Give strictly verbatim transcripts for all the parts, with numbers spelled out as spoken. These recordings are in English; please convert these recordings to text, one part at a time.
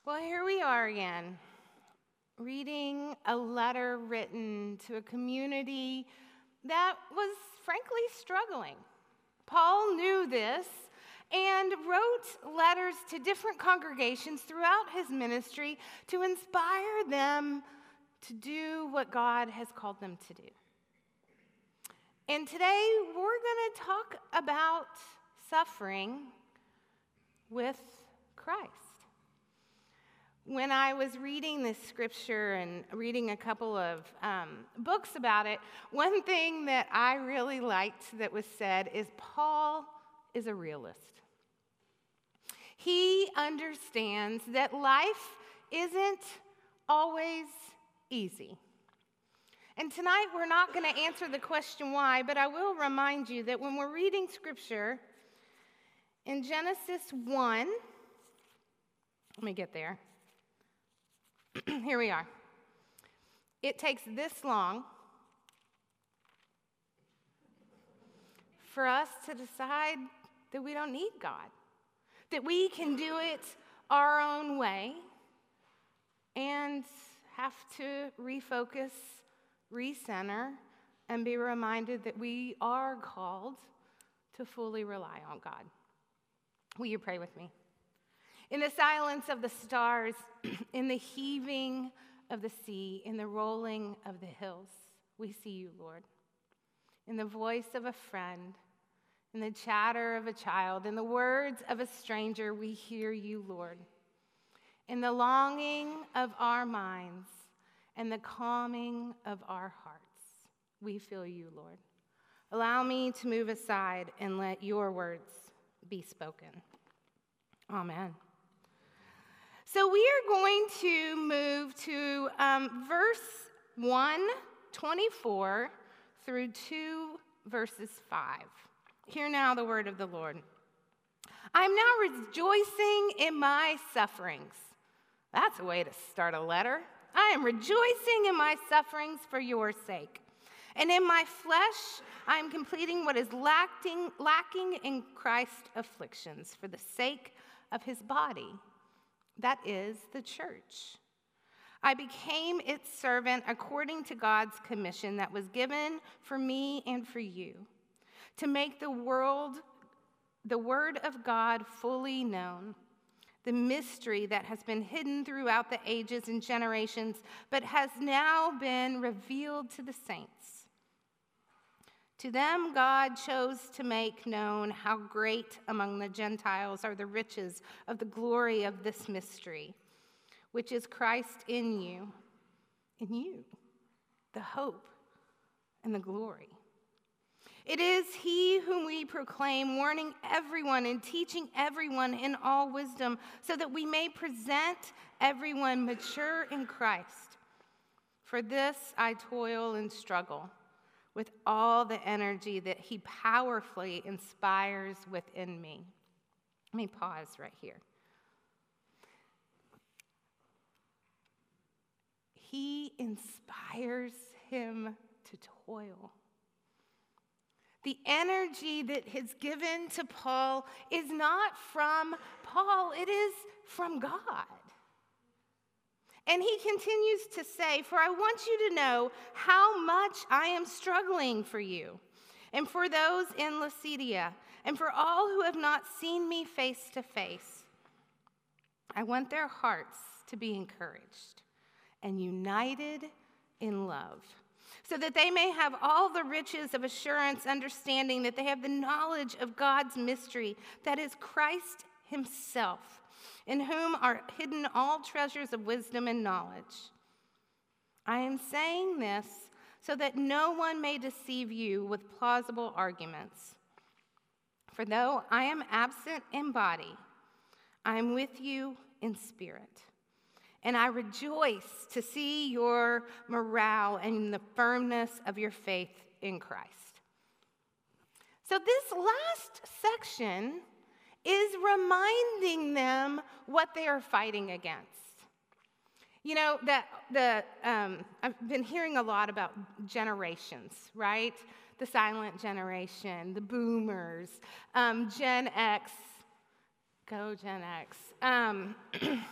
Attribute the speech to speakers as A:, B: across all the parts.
A: Well, here we are again, reading a letter written to a community that was frankly struggling. Paul knew this and wrote letters to different congregations throughout his ministry to inspire them to do what God has called them to do. And today we're going to talk about suffering with Christ. When I was reading this scripture and reading a couple of um, books about it, one thing that I really liked that was said is Paul is a realist. He understands that life isn't always easy. And tonight we're not going to answer the question why, but I will remind you that when we're reading scripture in Genesis one, let me get there. Here we are. It takes this long for us to decide that we don't need God, that we can do it our own way and have to refocus, recenter, and be reminded that we are called to fully rely on God. Will you pray with me? In the silence of the stars, in the heaving of the sea, in the rolling of the hills, we see you, Lord. In the voice of a friend, in the chatter of a child, in the words of a stranger, we hear you, Lord. In the longing of our minds and the calming of our hearts, we feel you, Lord. Allow me to move aside and let your words be spoken. Amen. So we are going to move to um, verse one, twenty-four through two, verses five. Hear now the word of the Lord. I'm now rejoicing in my sufferings. That's a way to start a letter. I am rejoicing in my sufferings for your sake. And in my flesh, I am completing what is lacking, lacking in Christ's afflictions for the sake of his body. That is the church. I became its servant according to God's commission that was given for me and for you, to make the world, the word of God fully known, the mystery that has been hidden throughout the ages and generations, but has now been revealed to the saints. To them, God chose to make known how great among the Gentiles are the riches of the glory of this mystery, which is Christ in you, in you, the hope and the glory. It is he whom we proclaim, warning everyone and teaching everyone in all wisdom, so that we may present everyone mature in Christ. For this I toil and struggle with all the energy that he powerfully inspires within me. Let me pause right here. He inspires him to toil. The energy that is given to Paul is not from Paul, it is from God. And he continues to say, for I want you to know how much I am struggling for you and for those in Laodicea and for all who have not seen me face to face. I want their hearts to be encouraged and united in love, so that they may have all the riches of assurance, understanding that they have the knowledge of God's mystery, that is Christ himself, in whom are hidden all treasures of wisdom and knowledge. I am saying this so that no one may deceive you with plausible arguments. For though I am absent in body, I am with you in spirit. And I rejoice to see your morale and the firmness of your faith in Christ. So this last section is reminding them what they are fighting against. You know, that the um, I've been hearing a lot about generations, right? The silent generation, the boomers, um, Gen X, go Gen X. Um,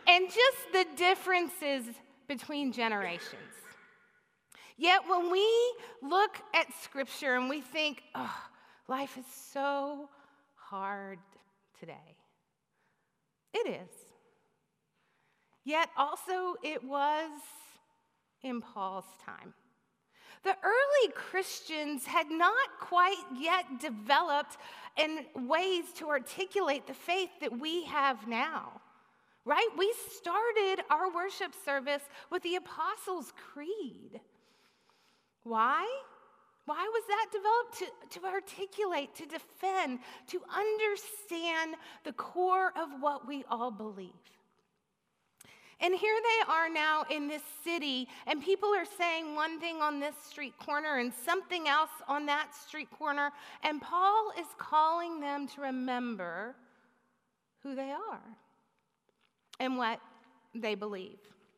A: and just the differences between generations. Yet when we look at Scripture and we think, oh, life is so hard today, it is. Yet also it was in Paul's time. The early Christians had not quite yet developed in ways to articulate the faith that we have now, right? We started our worship service with the Apostles' Creed. Why? Why was that developed? To, to articulate, to defend, to understand the core of what we all believe. And here they are now in this city, and people are saying one thing on this street corner and something else on that street corner, and Paul is calling them to remember who they are and what they believe.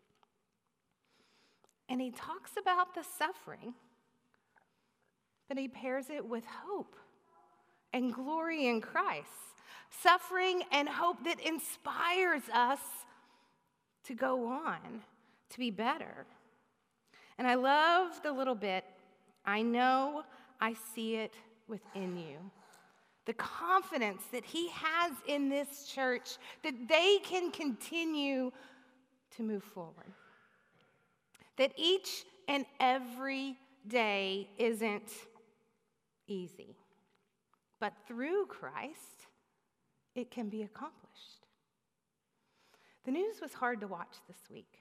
A: And he talks about the suffering, but he pairs it with hope and glory in Christ. Suffering and hope that inspires us to go on, to be better. And I love the little bit, I know I see it within you. The confidence that he has in this church that they can continue to move forward. That each and every day isn't easy, but through Christ, it can be accomplished. The news was hard to watch this week.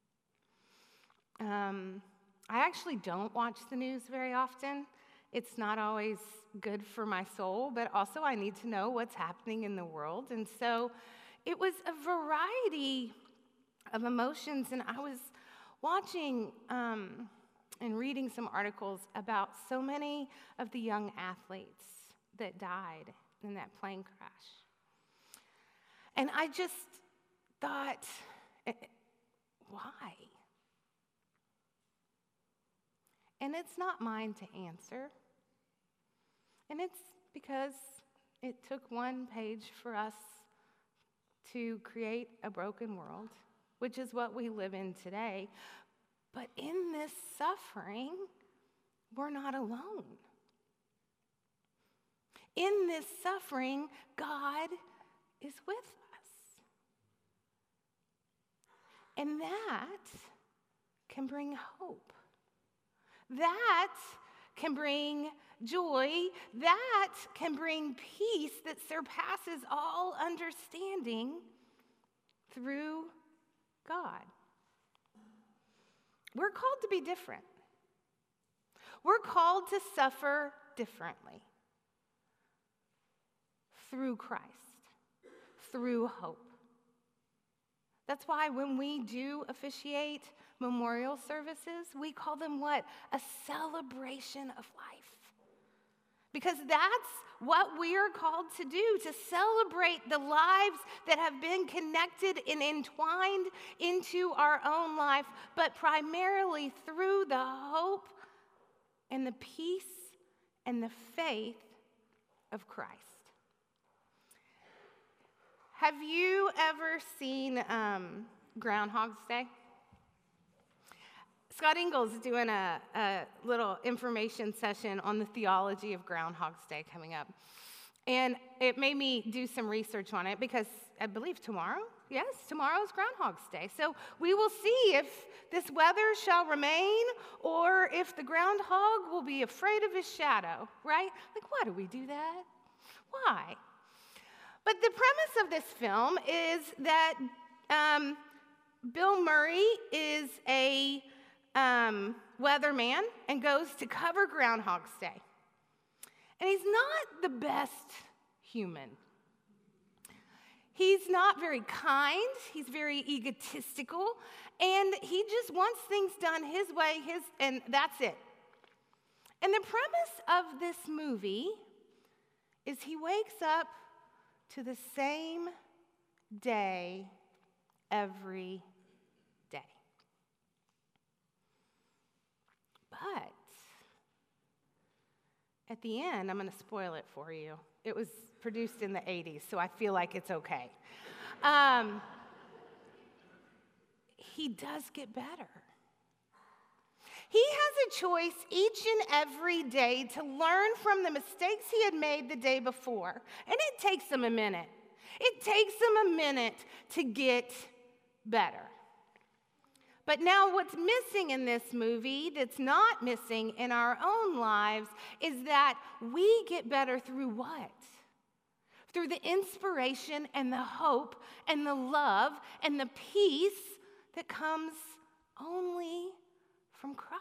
A: Um, I actually don't watch the news very often. It's not always good for my soul, but also I need to know what's happening in the world. And so it was a variety of emotions, and I was watching um, and reading some articles about so many of the young athletes that died in that plane crash. And I just thought, why? And it's not mine to answer. And it's because it took one page for us to create a broken world, which is what we live in today. But in this suffering, we're not alone. In this suffering, God is with us. And that can bring hope. That can bring joy. That can bring peace that surpasses all understanding through God. We're called to be different. We're called to suffer differently through Christ, through hope. That's why when we do officiate memorial services, we call them what? A celebration of life. Because that's what we are called to do, to celebrate the lives that have been connected and entwined into our own life, but primarily through the hope and the peace and the faith of Christ. Have you ever seen um, Groundhog's Day? Scott Ingalls is doing a, a little information session on the theology of Groundhog's Day coming up. And it made me do some research on it because I believe tomorrow, yes, tomorrow's Groundhog's Day. So we will see if this weather shall remain or if the groundhog will be afraid of his shadow, right? Like, why do we do that? Why? But the premise of this film is that um, Bill Murray is a um, weatherman and goes to cover Groundhog's Day. And he's not the best human. He's not very kind. He's very egotistical. And he just wants things done his way, his, and that's it. And the premise of this movie is he wakes up to the same day every day. But at the end, I'm going to spoil it for you. It was produced in the eighties, so I feel like it's okay. Um, he does get better. He has a choice each and every day to learn from the mistakes he had made the day before. And it takes him a minute. It takes him a minute to get better. But now what's missing in this movie that's not missing in our own lives is that we get better through what? Through the inspiration and the hope and the love and the peace that comes only from Christ.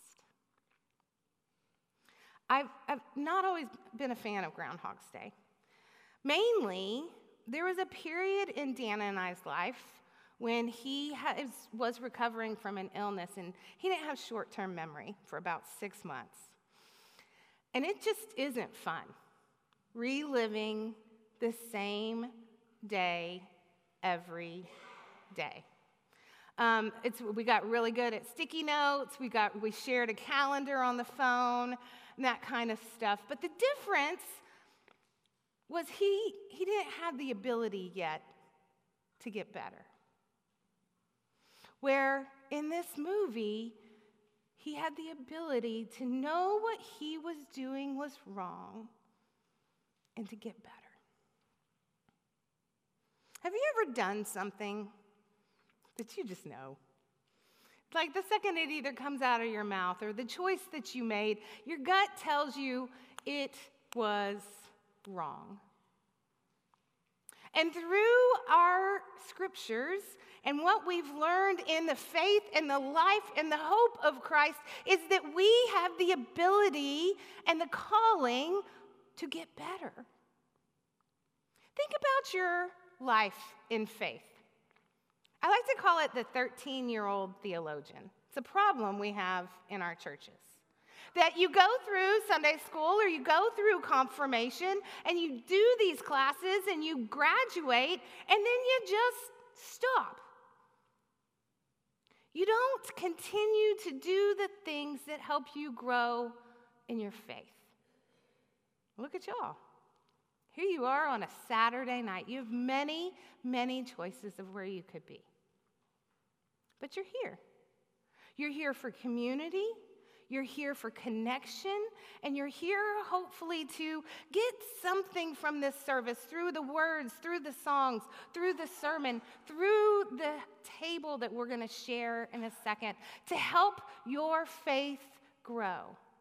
A: I've, I've not always been a fan of Groundhog's Day. Mainly, there was a period in Dana and I's life when he has, was recovering from an illness, and he didn't have short-term memory for about six months. And it just isn't fun, reliving the same day every day. Um, it's, we got really good at sticky notes. We, got, we shared a calendar on the phone, and that kind of stuff. But the difference was he, he didn't have the ability yet to get better. Where in this movie, he had the ability to know what he was doing was wrong and to get better. Have you ever done something that you just know? Like the second it either comes out of your mouth or the choice that you made, your gut tells you it was wrong. And through our scriptures and what we've learned in the faith and the life and the hope of Christ is that we have the ability and the calling to get better. Think about your life in faith. I like to call it the thirteen-year-old theologian. It's a problem we have in our churches. That you go through Sunday school or you go through confirmation and you do these classes and you graduate and then you just stop. You don't continue to do the things that help you grow in your faith. Look at y'all. Here you are on a Saturday night. You have many, many choices of where you could be. But you're here. You're here for community. You're here for connection. And you're here, hopefully, to get something from this service through the words, through the songs, through the sermon, through the table that we're going to share in a second, to help your faith grow.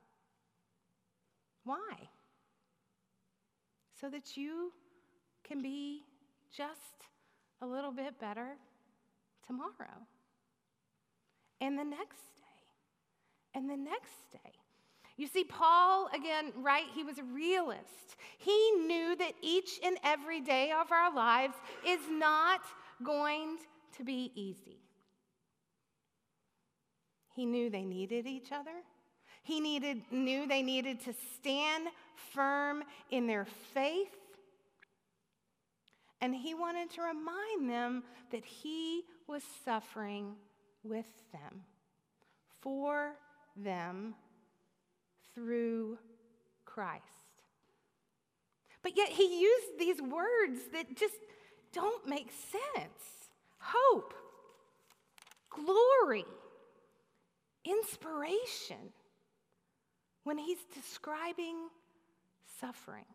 A: Why? So that you can be just a little bit better tomorrow, and the next day, and the next day. You see, Paul, again, right, he was a realist. He knew that each and every day of our lives is not going to be easy. He knew they needed each other. He needed, knew they needed to stand firm in their faith. And he wanted to remind them that he was suffering with them, for them, through Christ. But yet he used these words that just don't make sense. Hope, glory, inspiration, when he's describing suffering.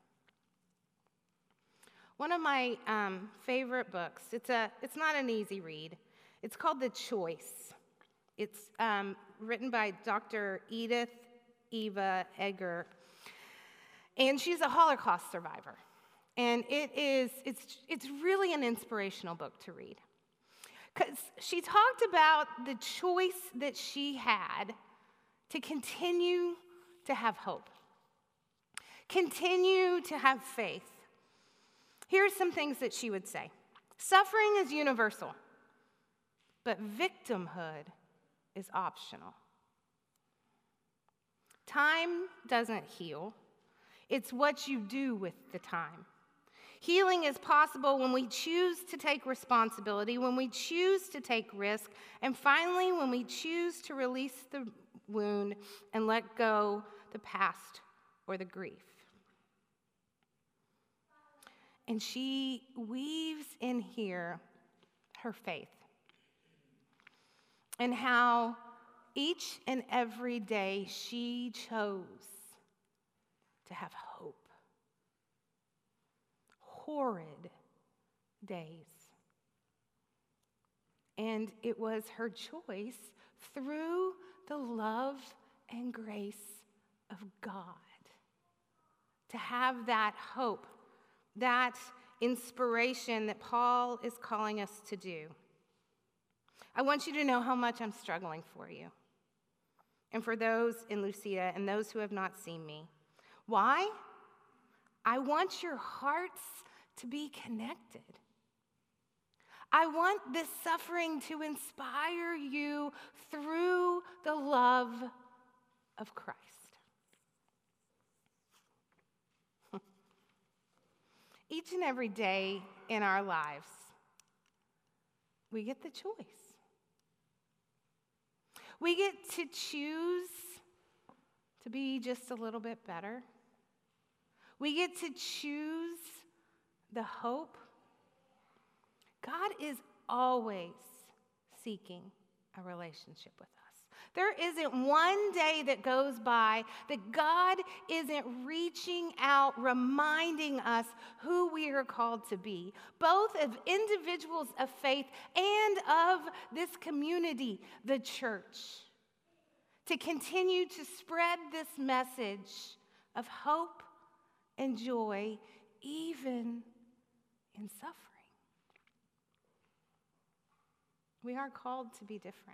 A: One of my um, favorite books, it's, a, it's not an easy read. It's called The Choice. It's um, written by Doctor Edith Eva Eger, and she's a Holocaust survivor. And it is, it's, it's really an inspirational book to read. Because she talked about the choice that she had to continue to have hope, continue to have faith. Here's some things that she would say. Suffering is universal, but victimhood is optional. Time doesn't heal. It's what you do with the time. Healing is possible when we choose to take responsibility, when we choose to take risk, and finally, when we choose to release the wound and let go the past or the grief. And she weaves in here her faith. and how each and every day she chose to have hope. Horrid days. And it was her choice through the love and grace of God to have that hope, that inspiration that Paul is calling us to do. I want you to know how much I'm struggling for you and for those in Lucia and those who have not seen me. Why? I want your hearts to be connected. I want this suffering to inspire you through the love of Christ. Each and every day in our lives, we get the choice. We get to choose to be just a little bit better. We get to choose the hope. God is always seeking a relationship with us. There isn't one day that goes by that God isn't reaching out, reminding us who we are called to be, both of individuals of faith and of this community, the church, to continue to spread this message of hope and joy, even in suffering. We are called to be different.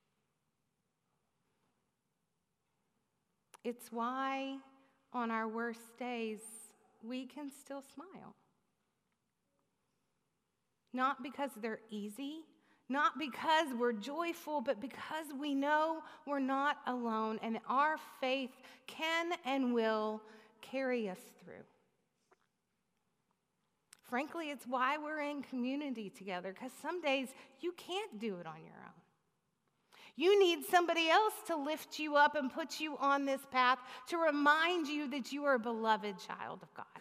A: It's why on our worst days, we can still smile. Not because they're easy, not because we're joyful, but because we know we're not alone and our faith can and will carry us through. Frankly, it's why we're in community together, because some days you can't do it on your own. You need somebody else to lift you up and put you on this path to remind you that you are a beloved child of God.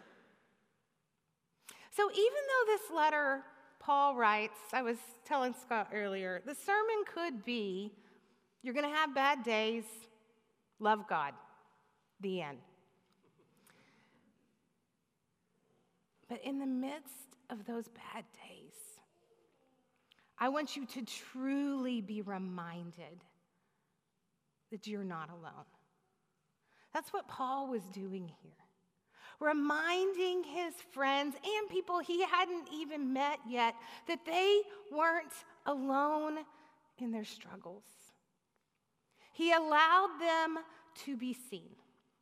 A: So even though this letter Paul writes, I was telling Scott earlier, the sermon could be, you're going to have bad days, love God, the end. But in the midst of those bad days, I want you to truly be reminded that you're not alone. That's what Paul was doing here. Reminding his friends and people he hadn't even met yet that they weren't alone in their struggles. He allowed them to be seen.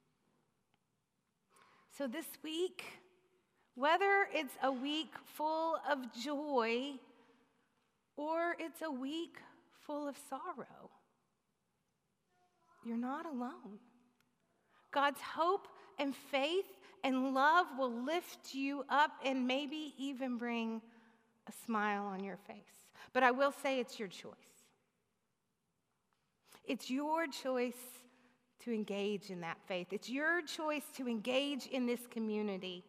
A: So this week, whether it's a week full of joy or it's a week full of sorrow, you're not alone. God's hope and faith and love will lift you up and maybe even bring a smile on your face. But I will say it's your choice. It's your choice to engage in that faith. It's your choice to engage in this community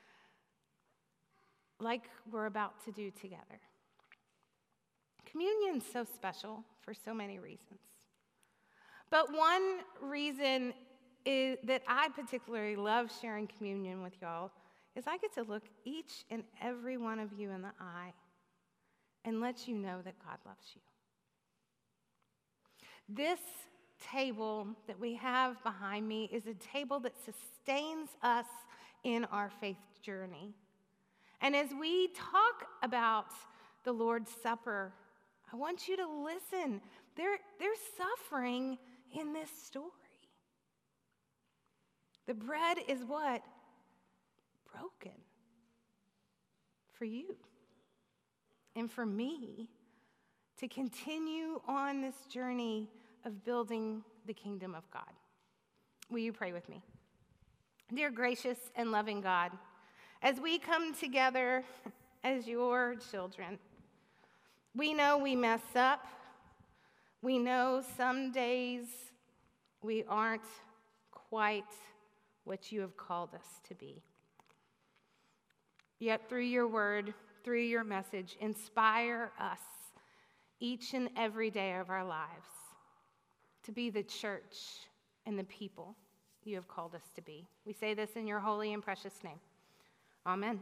A: like we're about to do together. Communion's so special for so many reasons. But one reason is that I particularly love sharing communion with y'all is I get to look each and every one of you in the eye and let you know that God loves you. This table that we have behind me is a table that sustains us in our faith journey. And as we talk about the Lord's Supper, I want you to listen. There, there's suffering in this story. The bread is what? Broken for you and for me to continue on this journey of building the kingdom of God. Will you pray with me? Dear gracious and loving God, as we come together as your children, we know we mess up. We know some days we aren't quite what you have called us to be. Yet through your word, through your message, inspire us each and every day of our lives to be the church and the people you have called us to be. We say this in your holy and precious name. Amen.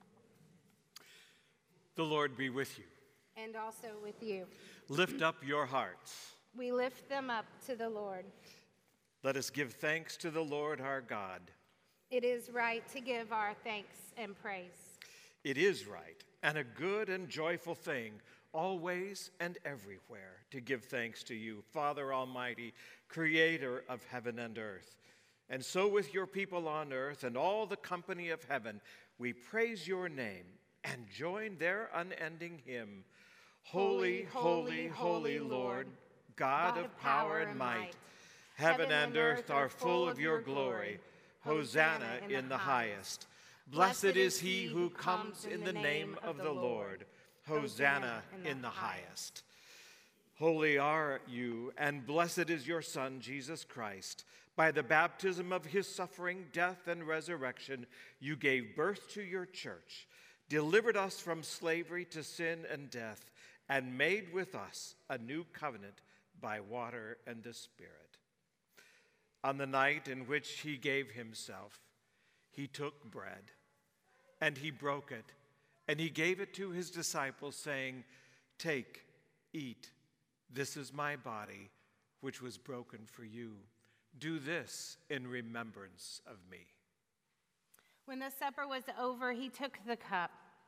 B: The Lord be with you.
A: And also with you.
B: Lift up your hearts.
A: We lift them up to the Lord.
B: Let us give thanks to the Lord our God.
A: It is right to give our thanks and praise.
B: It is right and a good and joyful thing, always and everywhere, to give thanks to you, Father Almighty, creator of heaven and earth. And so with your people on earth and all the company of heaven, we praise your name and join their unending hymn. Holy, holy, holy Lord, God of power and might, heaven and earth are full of your glory. Hosanna in the highest. Blessed is he who comes in the name of the Lord. Hosanna in the highest. Holy are you, and blessed is your Son, Jesus Christ. By the baptism of his suffering, death, and resurrection, you gave birth to your church, delivered us from slavery to sin and death, and made with us a new covenant by water and the Spirit. On the night in which he gave himself, he took bread, and he broke it, and he gave it to his disciples, saying, "Take, eat. This is my body, which was broken for you. Do this in remembrance of me."
A: When the supper was over, he took the cup.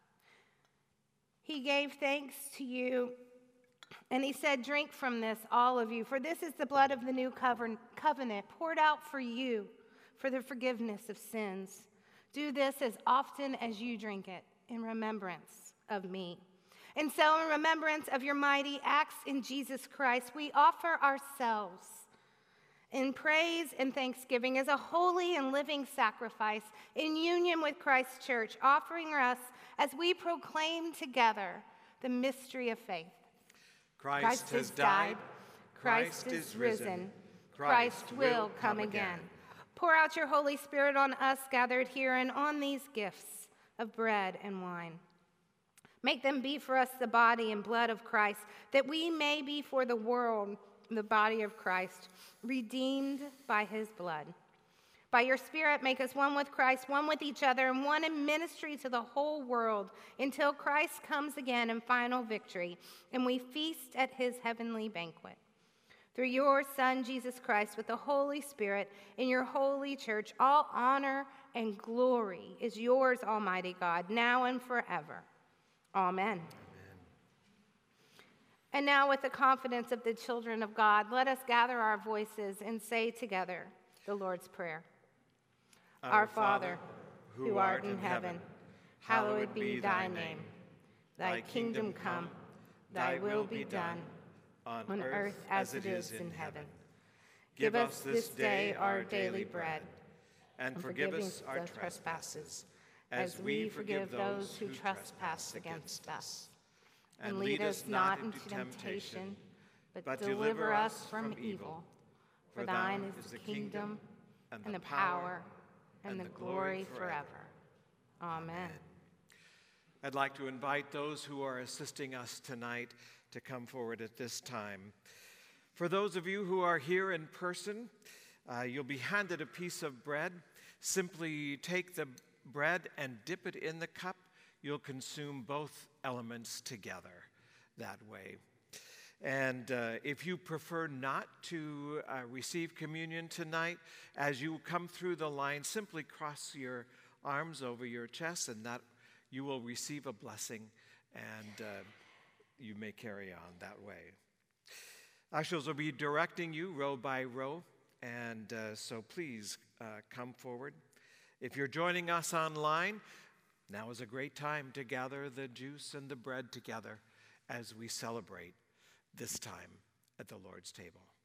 A: He gave thanks to you, and he said, "Drink from this, all of you, for this is the blood of the new covenant poured out for you for the forgiveness of sins. Do this as often as you drink it in remembrance of me." And so, in remembrance of your mighty acts in Jesus Christ, we offer ourselves in praise and thanksgiving as a holy and living sacrifice in union with Christ's church, offering us as we proclaim together the mystery of faith.
B: Christ,
A: Christ has died, Christ is risen, Christ will come again. Pour out your Holy Spirit on us gathered here and on these gifts of bread and wine. Make them be for us the body and blood of Christ, that we may be for the world the body of Christ, redeemed by his blood. By your Spirit, make us one with Christ, one with each other, and one in ministry to the whole world until Christ comes again in final victory, and we feast at his heavenly banquet. Through your Son, Jesus Christ, with the Holy Spirit in your holy church, all honor and glory is yours, Almighty God, now and forever. Amen. And now, with the confidence of the children of God, let us gather our voices and say together the Lord's Prayer. Our, our Father, who art in heaven, hallowed be thy name. Thy kingdom come, thy will be done, on earth as it is in heaven. Give us this day our daily bread, and forgive us our trespasses, as we forgive those who trespass against us. And lead us not into temptation, but deliver us from evil. For thine is the kingdom, and the power, and the glory forever. Amen.
B: I'd like to invite those who are assisting us tonight to come forward at this time. For those of you who are here in person, uh, you'll be handed a piece of bread. Simply take the bread and dip it in the cup. You'll consume both elements together that way. And uh, if you prefer not to uh, receive communion tonight, as you come through the line, simply cross your arms over your chest, and that you will receive a blessing, and uh, you may carry on that way. Ushers will be directing you row by row, and uh, so please uh, come forward. If you're joining us online, now is a great time to gather the juice and the bread together as we celebrate this time at the Lord's table.